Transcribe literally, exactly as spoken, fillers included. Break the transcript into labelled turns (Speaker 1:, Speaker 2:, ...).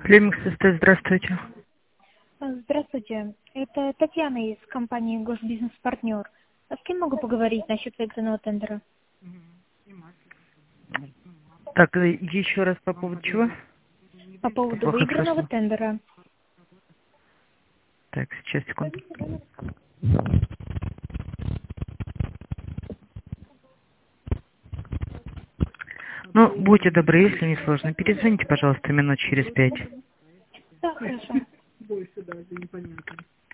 Speaker 1: Климикс СТ, здравствуйте.
Speaker 2: Здравствуйте, это Татьяна из компании Госбизнес-партнер. А с кем могу поговорить насчет выигранного тендера?
Speaker 1: Так, э, еще раз по поводу чего?
Speaker 2: По поводу
Speaker 1: Плохо
Speaker 2: выигранного
Speaker 1: слышно.
Speaker 2: тендера.
Speaker 1: Так, сейчас, секунду. Ну, будьте добры, если не сложно, перезвоните, пожалуйста, минут через пять.
Speaker 2: Да, хорошо.